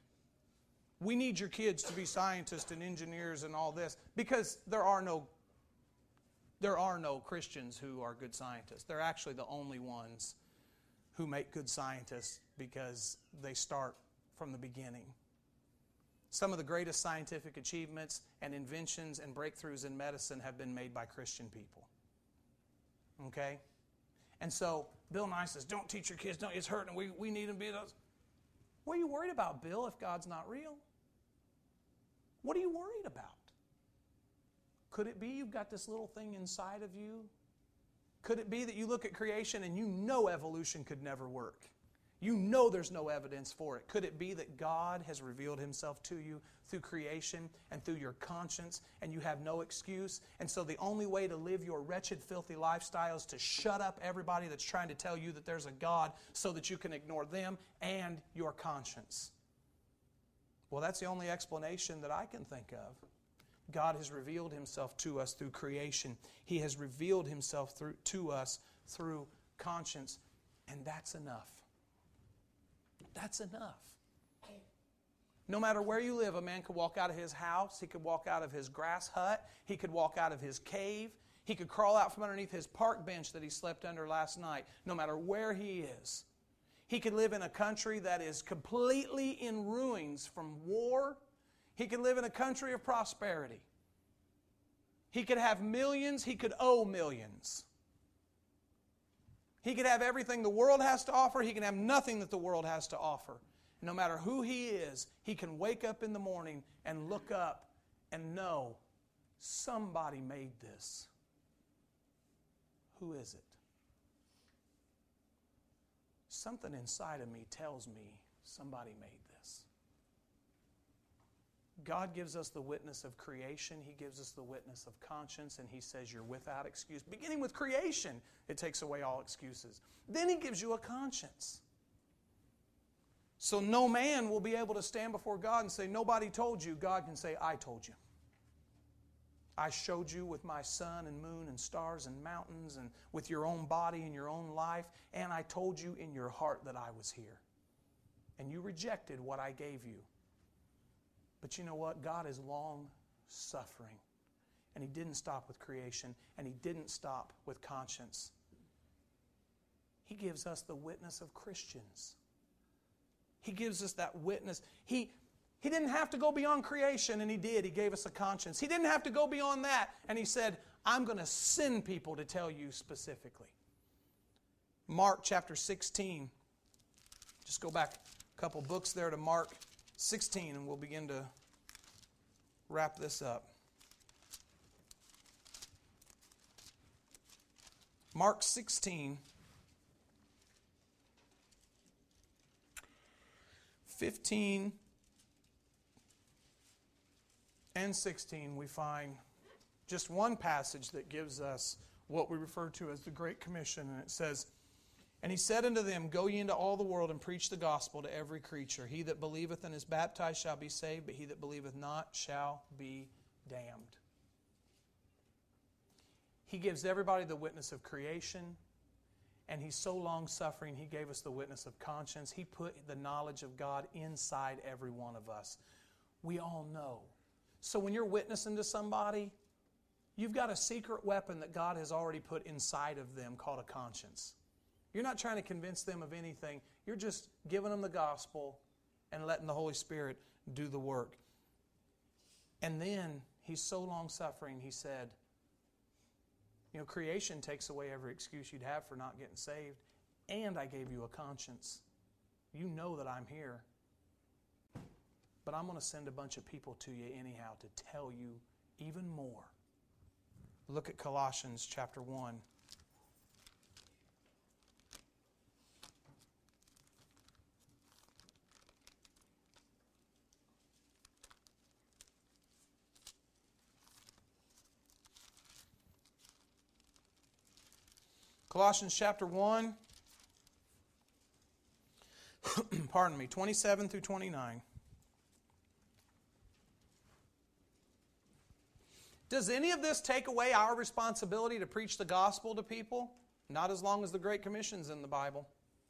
We need your kids to be scientists and engineers and all this because there are no there are no Christians who are good scientists. They're actually the only ones who make good scientists because they start from the beginning. Some of the greatest scientific achievements and inventions and breakthroughs in medicine have been made by Christian people. Okay? And so Bill Nye says, don't teach your kids, don't, it's hurting, we, we need them to be those. What are you worried about, Bill, if God's not real? What are you worried about? Could it be you've got this little thing inside of you? Could it be that you look at creation and you know evolution could never work? You know there's no evidence for it. Could it be that God has revealed Himself to you through creation and through your conscience and you have no excuse? And so the only way to live your wretched, filthy lifestyle is to shut up everybody that's trying to tell you that there's a God so that you can ignore them and your conscience. Well, that's the only explanation that I can think of. God has revealed Himself to us through creation. He has revealed Himself through, to us through conscience, and that's enough. That's enough. No matter where you live, a man could walk out of his house, he could walk out of his grass hut, he could walk out of his cave, he could crawl out from underneath his park bench that he slept under last night, no matter where he is. He could live in a country that is completely in ruins from war. He could live in a country of prosperity. He could have millions, he could owe millions. He could have everything the world has to offer. He can have nothing that the world has to offer. No matter who he is, he can wake up in the morning and look up and know somebody made this. Who is it? Something inside of me tells me somebody made this. God gives us the witness of creation. He gives us the witness of conscience, and He says you're without excuse. Beginning with creation, it takes away all excuses. Then He gives you a conscience. So no man will be able to stand before God and say, nobody told you. God can say, I told you. I showed you with my sun and moon and stars and mountains and with your own body and your own life, and I told you in your heart that I was here. And you rejected what I gave you. But you know what? God is long suffering. And He didn't stop with creation, and He didn't stop with conscience. He gives us the witness of Christians. He gives us that witness. He, he didn't have to go beyond creation, and He did. He gave us a conscience. He didn't have to go beyond that, and He said, I'm going to send people to tell you specifically. Mark chapter sixteen. Just go back a couple books there to Mark sixteen, and we'll begin to wrap this up. Mark sixteen, fifteen and sixteen, we find just one passage that gives us what we refer to as the Great Commission, and it says, and He said unto them, go ye into all the world and preach the gospel to every creature. He that believeth and is baptized shall be saved, but he that believeth not shall be damned. He gives everybody the witness of creation, and He's so long-suffering, He gave us the witness of conscience. He put the knowledge of God inside every one of us. We all know. So when you're witnessing to somebody, you've got a secret weapon that God has already put inside of them called a conscience. You're not trying to convince them of anything. You're just giving them the gospel, and letting the Holy Spirit do the work. And then He's so long-suffering, He said, you know, creation takes away every excuse you'd have for not getting saved, and I gave you a conscience. You know that I'm here. But I'm going to send a bunch of people to you anyhow to tell you even more. Look at Colossians chapter one. Colossians chapter one, pardon me, twenty-seven through twenty-nine. Does any of this take away our responsibility to preach the gospel to people? Not as long as the Great Commission's in the Bible.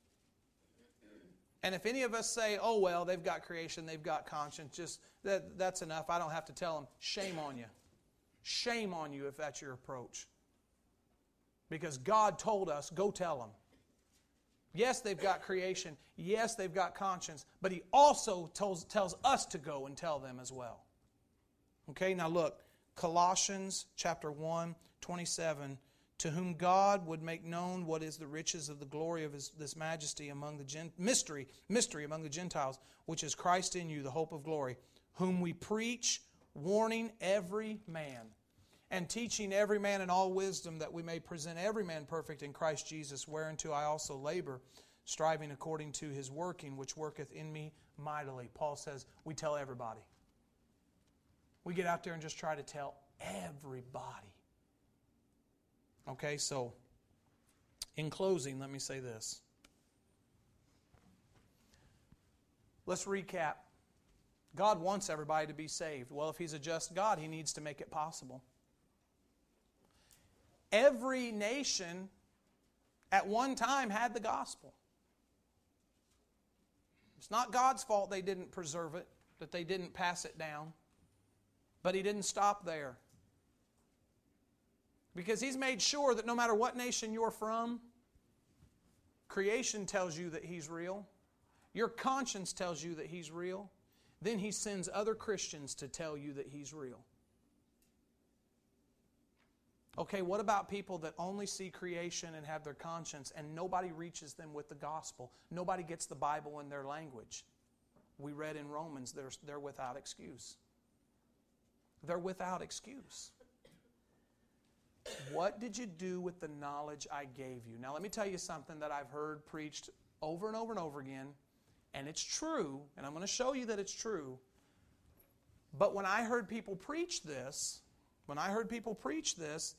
And if any of us say, oh, well, they've got creation, they've got conscience, just that, that's enough, I don't have to tell them, shame on you. Shame on you if that's your approach. Because God told us, go tell them. Yes, they've got creation. Yes, they've got conscience. But He also tells, tells us to go and tell them as well. Okay, now look. Colossians chapter one, twenty-seven. To whom God would make known what is the riches of the glory of His, this majesty among the Gen, mystery, mystery among the Gentiles, which is Christ in you, the hope of glory, whom we preach, warning every man, and teaching every man in all wisdom, that we may present every man perfect in Christ Jesus, whereunto I also labor, striving according to His working, which worketh in me mightily. Paul says, we tell everybody. We get out there and just try to tell everybody. Okay, so in closing, let me say this. Let's recap. God wants everybody to be saved. Well, if He's a just God, He needs to make it possible. Every nation at one time had the gospel. It's not God's fault they didn't preserve it, that they didn't pass it down. But He didn't stop there. Because He's made sure that no matter what nation you're from, creation tells you that He's real. Your conscience tells you that He's real. Then He sends other Christians to tell you that He's real. Okay, what about people that only see creation and have their conscience and nobody reaches them with the gospel? Nobody gets the Bible in their language. We read in Romans, they're, they're without excuse. They're without excuse. What did you do with the knowledge I gave you? Now let me tell you something that I've heard preached over and over and over again, and it's true, and I'm going to show you that it's true. But when I heard people preach this, when I heard people preach this,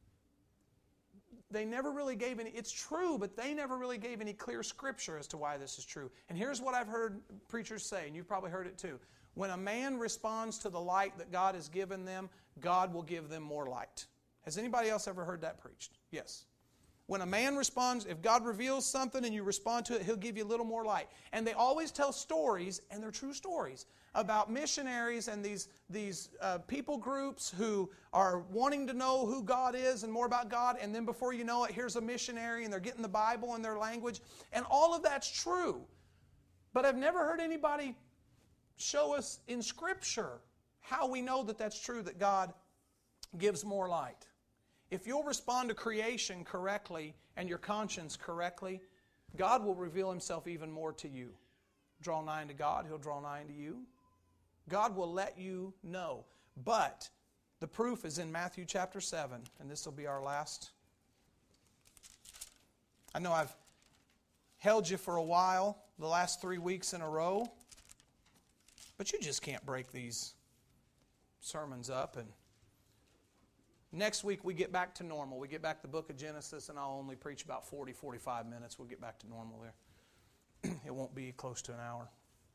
they never really gave any, it's true, but they never really gave any clear scripture as to why this is true. And here's what I've heard preachers say, and you've probably heard it too. When a man responds to the light that God has given them, God will give them more light. Has anybody else ever heard that preached? Yes. When a man responds, if God reveals something and you respond to it, He'll give you a little more light. And they always tell stories, and they're true stories, about missionaries and these, these uh, people groups who are wanting to know who God is and more about God. And then before you know it, here's a missionary and they're getting the Bible in their language. And all of that's true. But I've never heard anybody show us in Scripture how we know that that's true, that God gives more light. If you'll respond to creation correctly and your conscience correctly, God will reveal Himself even more to you. Draw nigh to God, He'll draw nigh to you. God will let you know. But the proof is in Matthew chapter seven, and this will be our last. I know I've held you for a while, the last three weeks in a row. But you just can't break these sermons up. And next week we get back to normal. We get back to the book of Genesis, and I'll only preach about forty, forty-five minutes. We'll get back to normal there. It won't be close to an hour.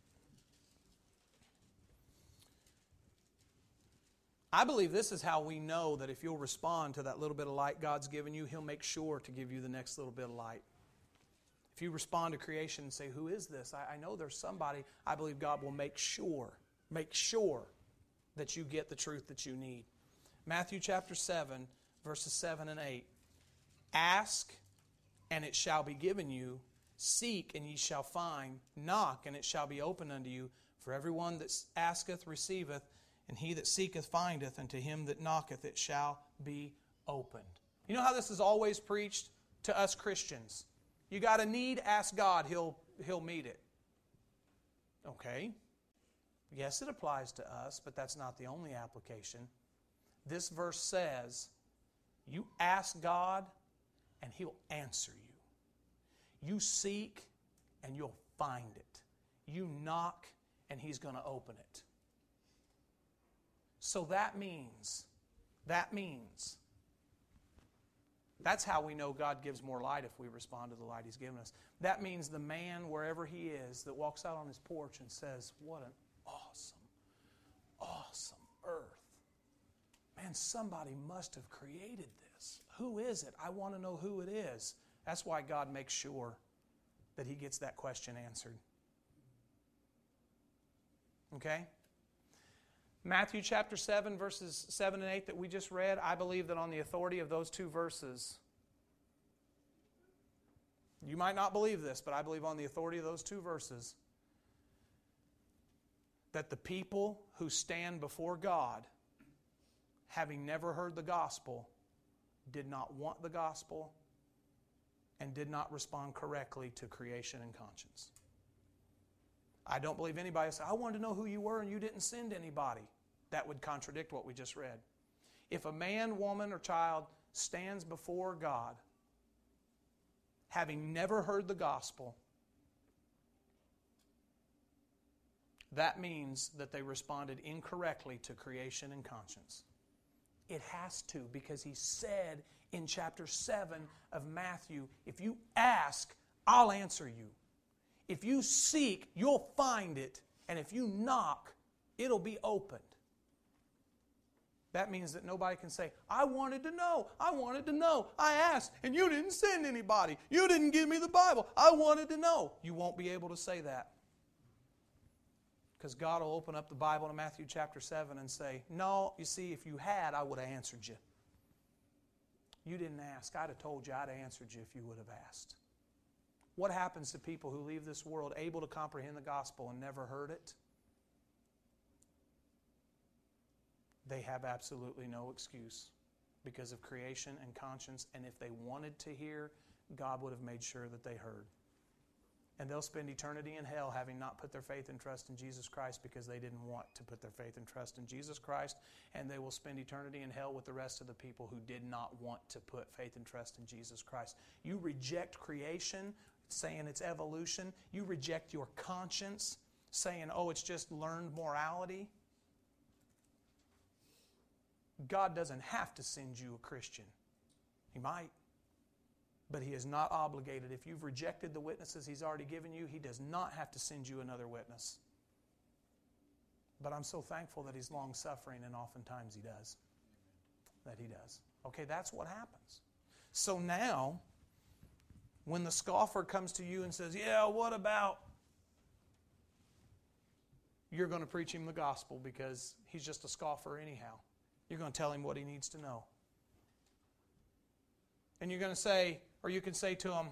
I believe this is how we know that if you'll respond to that little bit of light God's given you, He'll make sure to give you the next little bit of light. If you respond to creation and say, who is this? I, I know there's somebody. I believe God will make sure, make sure that you get the truth that you need. Matthew chapter seven, verses seven and eight. Ask, and it shall be given you. Seek, and ye shall find. Knock, and it shall be opened unto you. For everyone that asketh receiveth, and he that seeketh findeth, and to him that knocketh it shall be opened. You know how this is always preached to us Christians? You got a need, ask God, He'll, He'll meet it. Okay. Yes, it applies to us, but that's not the only application. This verse says, you ask God, and He'll answer you. You seek, and you'll find it. You knock, and He's going to open it. So that means, that means, that's how we know God gives more light if we respond to the light He's given us. That means the man, wherever he is, that walks out on his porch and says, what an awesome, awesome earth. Man, somebody must have created this. Who is it? I want to know who it is. That's why God makes sure that he gets that question answered. Okay? Matthew chapter seven, verses seven and eight that we just read, I believe that on the authority of those two verses, you might not believe this, but I believe on the authority of those two verses, that the people who stand before God, having never heard the gospel, did not want the gospel and did not respond correctly to creation and conscience. I don't believe anybody said, I wanted to know who you were and you didn't send anybody. That would contradict what we just read. If a man, woman, or child stands before God, having never heard the gospel, that means that they responded incorrectly to creation and conscience. It has to, because he said in chapter seven of Matthew, if you ask, I'll answer you. If you seek, you'll find it. And if you knock, it'll be opened. That means that nobody can say, I wanted to know, I wanted to know, I asked, and you didn't send anybody. You didn't give me the Bible. I wanted to know. You won't be able to say that. Because God will open up the Bible in Matthew chapter seven and say, no, you see, if you had, I would have answered you. You didn't ask. I'd have told you, I'd have answered you if you would have asked. What happens to people who leave this world able to comprehend the gospel and never heard it? They have absolutely no excuse because of creation and conscience. And if they wanted to hear, God would have made sure that they heard. And they'll spend eternity in hell having not put their faith and trust in Jesus Christ because they didn't want to put their faith and trust in Jesus Christ. And they will spend eternity in hell with the rest of the people who did not want to put faith and trust in Jesus Christ. You reject creation, saying it's evolution. You reject your conscience, saying, oh, it's just learned morality. God doesn't have to send you a Christian. He might. But He is not obligated. If you've rejected the witnesses He's already given you, He does not have to send you another witness. But I'm so thankful that He's long-suffering, and oftentimes He does. That He does. Okay, that's what happens. So now, when the scoffer comes to you and says, yeah, what about? You're going to preach him the gospel because he's just a scoffer anyhow. You're going to tell him what he needs to know. And you're going to say, or you can say to him,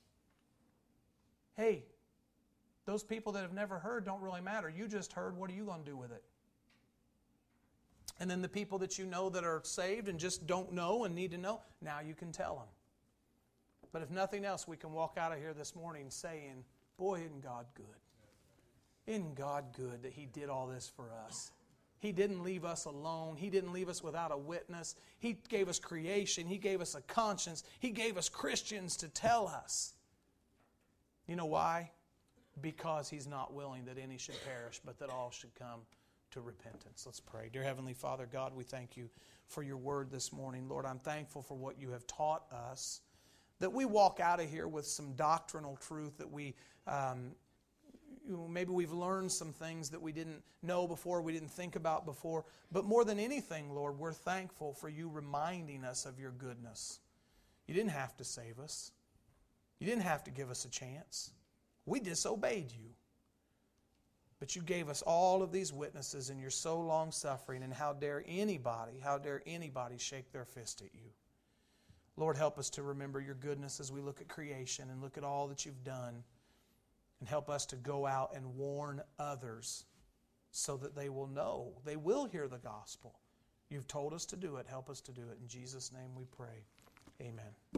hey, those people that have never heard don't really matter. You just heard. What are you going to do with it? And then the people that you know that are saved and just don't know and need to know, now you can tell them. But if nothing else, we can walk out of here this morning saying, boy, isn't God good? Isn't God good that He did all this for us? He didn't leave us alone. He didn't leave us without a witness. He gave us creation. He gave us a conscience. He gave us Christians to tell us. You know why? Because He's not willing that any should perish, but that all should come to repentance. Let's pray. Dear Heavenly Father, God, we thank You for Your word this morning. Lord, I'm thankful for what You have taught us, that we walk out of here with some doctrinal truth, that we um, maybe we've learned some things that we didn't know before, we didn't think about before. But more than anything, Lord, we're thankful for You reminding us of Your goodness. You didn't have to save us. You didn't have to give us a chance. We disobeyed You. But You gave us all of these witnesses, and You're so long-suffering, and how dare anybody, how dare anybody shake their fist at You? Lord, help us to remember your goodness as we look at creation and look at all that you've done. And help us to go out and warn others so that they will know, they will hear the gospel. You've told us to do it. Help us to do it. In Jesus' name we pray. Amen.